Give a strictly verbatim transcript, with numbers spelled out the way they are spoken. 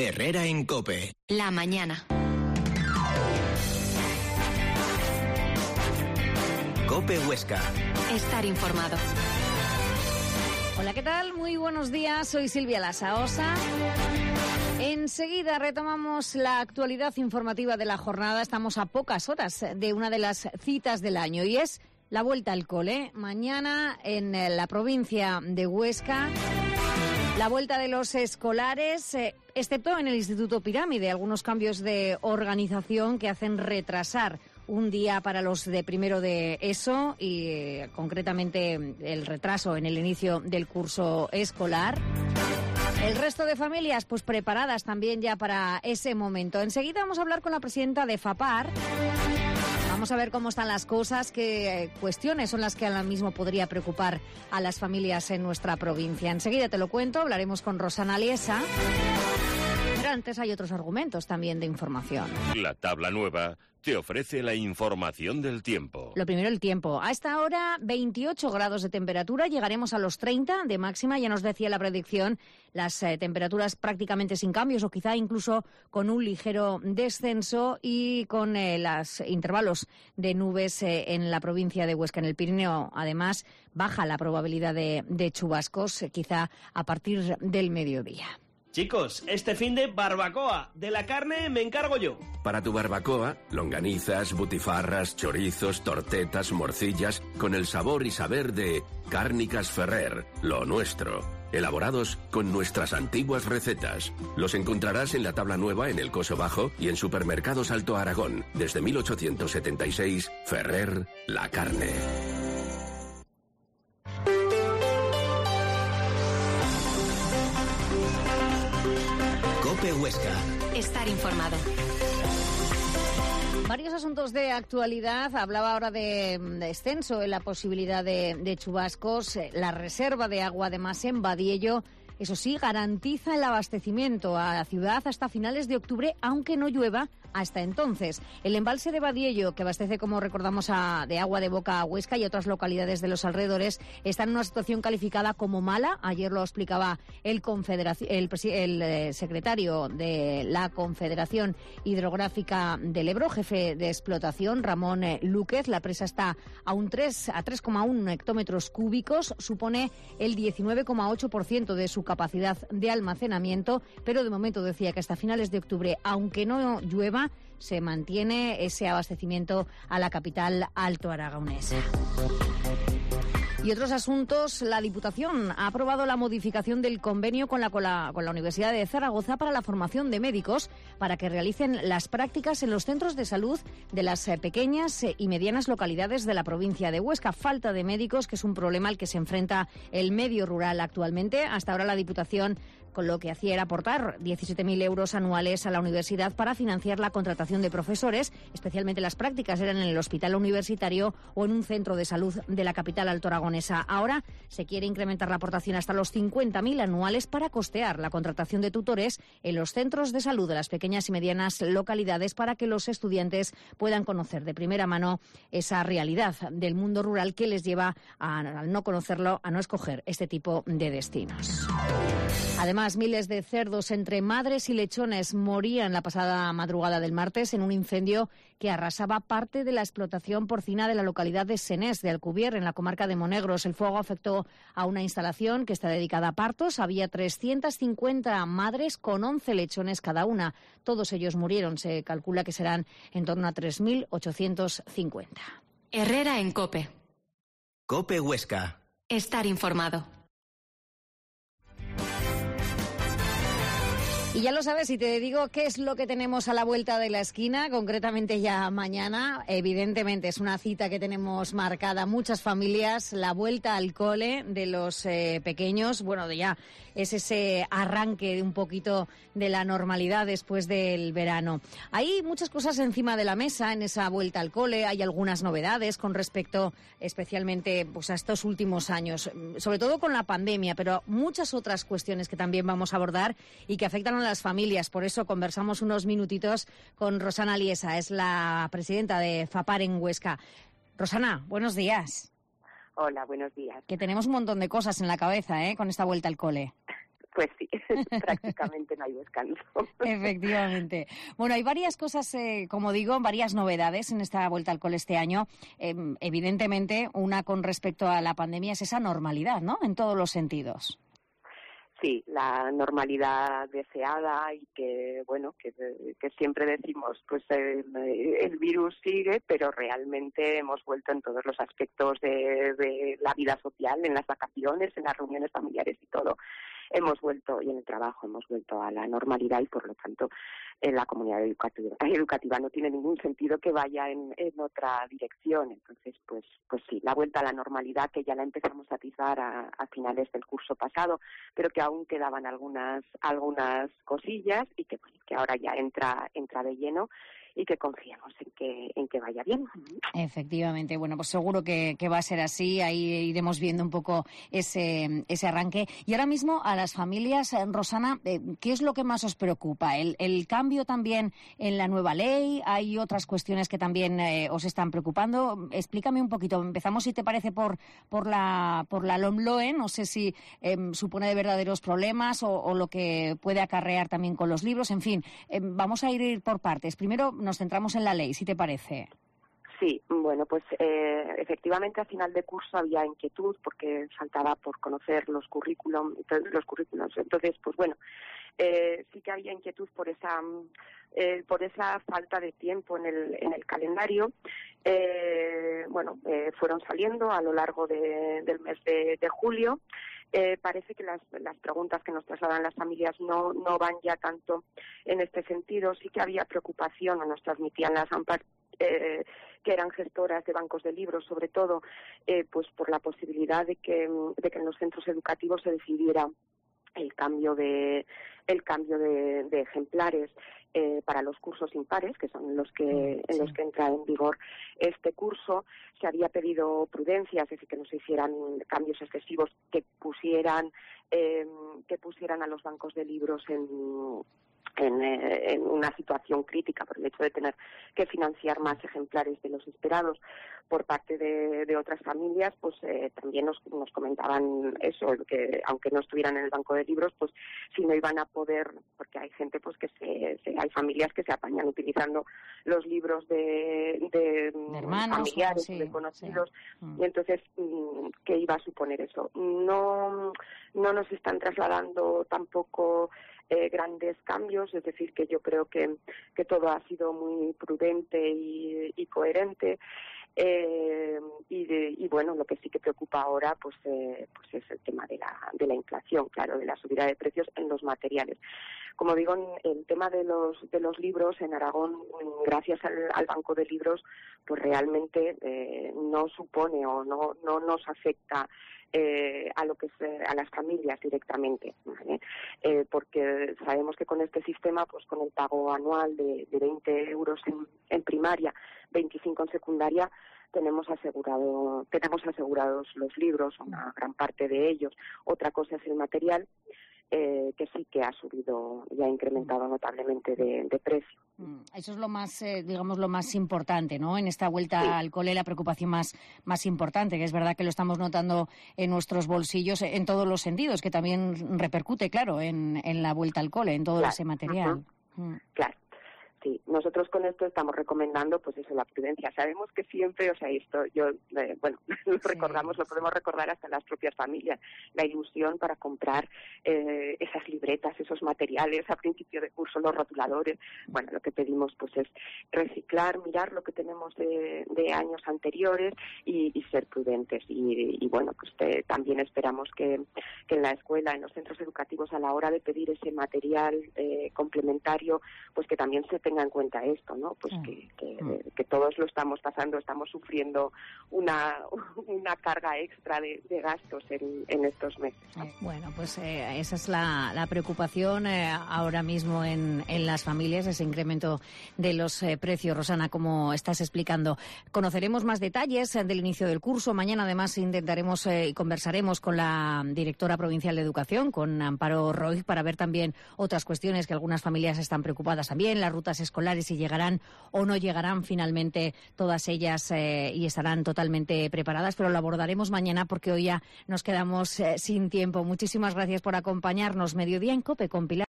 Herrera en COPE. La mañana. COPE Huesca. Estar informado. Hola, ¿qué tal? Muy buenos días, soy Silvia Lasaosa. Enseguida retomamos la actualidad informativa de la jornada. Estamos a pocas horas de una de las citas del año y es la vuelta al cole. Mañana en la provincia de Huesca, la vuelta de los escolares, eh, excepto en el Instituto Pirámide, algunos cambios de organización que hacen retrasar un día para los de primero de ESO y eh, concretamente el retraso en el inicio del curso escolar. El resto de familias pues preparadas también ya para ese momento. Enseguida vamos a hablar con la presidenta de FAPAR. Vamos a ver cómo están las cosas, qué cuestiones son las que ahora mismo podría preocupar a las familias en nuestra provincia. Enseguida te lo cuento, hablaremos con Rosana Liesa. Pero antes hay otros argumentos también de información. La tabla nueva te ofrece la información del tiempo. Lo primero, el tiempo. A esta hora, veintiocho grados de temperatura, llegaremos a los treinta de máxima. Ya nos decía la predicción, las eh, temperaturas prácticamente sin cambios o quizá incluso con un ligero descenso y con eh, los intervalos de nubes eh, en la provincia de Huesca. En el Pirineo, además, baja la probabilidad de, de chubascos, eh, quizá a partir del mediodía. Chicos, este fin de barbacoa. De la carne me encargo yo. Para tu barbacoa, longanizas, butifarras, chorizos, tortetas, morcillas, con el sabor y saber de Cárnicas Ferrer, lo nuestro. Elaborados con nuestras antiguas recetas. Los encontrarás en la tabla nueva en el Coso Bajo y en Supermercados Alto Aragón. Desde mil ochocientos setenta y seis, Ferrer, la carne. COPE Huesca. Estar informado. Varios asuntos de actualidad. Hablaba ahora de descenso en la posibilidad de, de chubascos. La reserva de agua, además, en Badiello, eso sí, garantiza el abastecimiento a la ciudad hasta finales de octubre, aunque no llueva hasta entonces. El embalse de Badiello, que abastece, como recordamos, a, de agua de boca a Huesca y otras localidades de los alrededores, está en una situación calificada como mala. Ayer lo explicaba el, confederaci- el, el eh, secretario de la Confederación Hidrográfica del Ebro, jefe de explotación, Ramón eh, Lúquez. La presa está a un tres a tres coma uno hectómetros cúbicos, supone el diecinueve coma ocho por ciento de su capacidad de almacenamiento, pero de momento decía que hasta finales de octubre, aunque no llueva, se mantiene ese abastecimiento a la capital alto aragonesa. Y otros asuntos, la Diputación ha aprobado la modificación del convenio con la, con la, con la Universidad de Zaragoza para la formación de médicos para que realicen las prácticas en los centros de salud de las pequeñas y medianas localidades de la provincia de Huesca. Falta de médicos, que es un problema al que se enfrenta el medio rural actualmente. Hasta ahora la Diputación con lo que hacía era aportar diecisiete mil euros anuales a la universidad para financiar la contratación de profesores, especialmente las prácticas eran en el hospital universitario o en un centro de salud de la capital alto aragonesa. Ahora se quiere incrementar la aportación hasta los cincuenta mil anuales para costear la contratación de tutores en los centros de salud de las pequeñas y medianas localidades para que los estudiantes puedan conocer de primera mano esa realidad del mundo rural que les lleva a, al no conocerlo, a no escoger este tipo de destinos. Además, miles de cerdos entre madres y lechones morían la pasada madrugada del martes en un incendio que arrasaba parte de la explotación porcina de la localidad de Senés de Alcubier, en la comarca de Monegros. El fuego afectó a una instalación que está dedicada a partos. Había trescientas cincuenta madres con once lechones cada una. Todos ellos murieron. Se calcula que serán en torno a tres mil ochocientos cincuenta. Herrera en COPE. COPE Huesca. Estar informado. Y ya lo sabes, si te digo qué es lo que tenemos a la vuelta de la esquina, concretamente ya mañana, evidentemente es una cita que tenemos marcada muchas familias, la vuelta al cole de los eh, pequeños. Bueno, de ya es ese arranque de un poquito de la normalidad después del verano. Hay muchas cosas encima de la mesa en esa vuelta al cole, hay algunas novedades con respecto especialmente pues, a estos últimos años, sobre todo con la pandemia, pero muchas otras cuestiones que también vamos a abordar y que afectan a las familias. Por eso conversamos unos minutitos con Rosana Liesa, es la presidenta de FAPAR en Huesca. Rosana, buenos días. Hola, buenos días. Que tenemos un montón de cosas en la cabeza, ¿eh? Con esta vuelta al cole. Pues sí, prácticamente no hay descanso. Efectivamente. Bueno, hay varias cosas, eh, como digo, varias novedades en esta vuelta al cole este año. Eh, evidentemente, una con respecto a la pandemia es esa normalidad, ¿no? En todos los sentidos. Sí, la normalidad deseada y que, bueno, que, que siempre decimos, pues el, el virus sigue, pero realmente hemos vuelto en todos los aspectos de, de la vida social, en las vacaciones, en las reuniones familiares y todo. Hemos vuelto, y en el trabajo hemos vuelto a la normalidad y, por lo tanto, en la comunidad educativa, educativa no tiene ningún sentido que vaya en, en otra dirección. Entonces, pues pues sí, la vuelta a la normalidad, que ya la empezamos a atisbar a, a finales del curso pasado, pero que aún quedaban algunas algunas cosillas y que, pues, que ahora ya entra entra de lleno y que confiemos en que en que vaya bien. Efectivamente, bueno, pues seguro que, que va a ser así, ahí iremos viendo un poco ese ese arranque. Y ahora mismo a las familias, Rosana, ¿qué es lo que más os preocupa? ¿El, el cambio también en la nueva ley? ¿Hay otras cuestiones que también eh, os están preocupando? Explícame un poquito. Empezamos, si te parece, por por la por la LOMLOE. No sé si eh, supone de verdaderos problemas o, o lo que puede acarrear también con los libros. En fin, eh, vamos a ir por partes. Primero nos centramos en la ley, si te parece. Sí, bueno, pues eh, efectivamente a final de curso había inquietud porque faltaba por conocer los currículum, los currículums. Entonces, pues bueno, eh, sí que había inquietud por esa eh, por esa falta de tiempo en el en el calendario. Eh, bueno, eh, fueron saliendo a lo largo de, del mes de, de julio. Eh, parece que las, las preguntas que nos trasladan las familias no, no van ya tanto en este sentido. Sí que había preocupación, o nos transmitían las AMPAs, eh, que eran gestoras de bancos de libros, sobre todo, eh, pues por la posibilidad de que, de que en los centros educativos se decidiera el cambio de el cambio de, de ejemplares eh, para los cursos impares, que son los que en los que entra en vigor este curso. Se había pedido prudencia, es decir, que no se hicieran cambios excesivos que pusieran eh, que pusieran a los bancos de libros en En, eh, en una situación crítica por el hecho de tener que financiar más ejemplares de los esperados por parte de, de otras familias. Pues eh, también nos, nos comentaban eso, que aunque no estuvieran en el banco de libros, pues si no iban a poder, porque hay gente, pues que se, se hay familias que se apañan utilizando los libros de, de, de hermanos, familiares, sí, de conocidos, sí. Y entonces, ¿qué iba a suponer eso? No, no nos están trasladando tampoco Eh, grandes cambios, es decir, que yo creo que, que todo ha sido muy prudente y, y coherente. Eh, y, de, y bueno, lo que sí que preocupa ahora pues eh, pues es el tema de la de la inflación, claro, de la subida de precios en los materiales. Como digo, el tema de los de los libros en Aragón, gracias al, al banco de libros, pues realmente eh, no supone o no no nos afecta Eh, a lo que es, eh, a las familias directamente, ¿vale? Eh, porque sabemos que con este sistema, pues con el pago anual de, de veinte euros en, en primaria, veinticinco en secundaria, tenemos asegurado tenemos asegurados los libros, una gran parte de ellos. Otra cosa es el material, eh, que sí que ha subido y ha incrementado notablemente de, de precio. Eso es lo más, eh, digamos, lo más importante, ¿no? En esta vuelta sí. al cole, la preocupación más, más importante, que es verdad que lo estamos notando en nuestros bolsillos en todos los sentidos, que también repercute, claro, en, en la vuelta al cole, en todo claro. ese material. Uh-huh. Mm. Claro. Sí, nosotros con esto estamos recomendando, pues eso, la prudencia. Sabemos que siempre, o sea, esto, yo, eh, bueno, lo sí, recordamos, lo podemos recordar hasta las propias familias, la ilusión para comprar eh, esas libretas, esos materiales a principio de curso, los rotuladores. Bueno, lo que pedimos, pues, es reciclar, mirar lo que tenemos de, de años anteriores y, y ser prudentes. Y, y bueno, pues te, también esperamos que, que en la escuela, en los centros educativos, a la hora de pedir ese material eh, complementario, pues que también se tenga en cuenta esto, ¿no? Pues que, que, que todos lo estamos pasando, estamos sufriendo una, una carga extra de, de gastos en, en estos meses, ¿no? Eh, bueno, pues eh, esa es la, la preocupación eh, ahora mismo en, en las familias, ese incremento de los eh, precios. Rosana, como estás explicando, conoceremos más detalles del inicio del curso. Mañana, además, intentaremos y eh, conversaremos con la directora provincial de Educación, con Amparo Roig, para ver también otras cuestiones que algunas familias están preocupadas también, las rutas escolares, si llegarán o no llegarán finalmente todas ellas eh, y estarán totalmente preparadas, pero lo abordaremos mañana porque hoy ya nos quedamos eh, sin tiempo. Muchísimas gracias por acompañarnos. Mediodía en COPE con Pilar.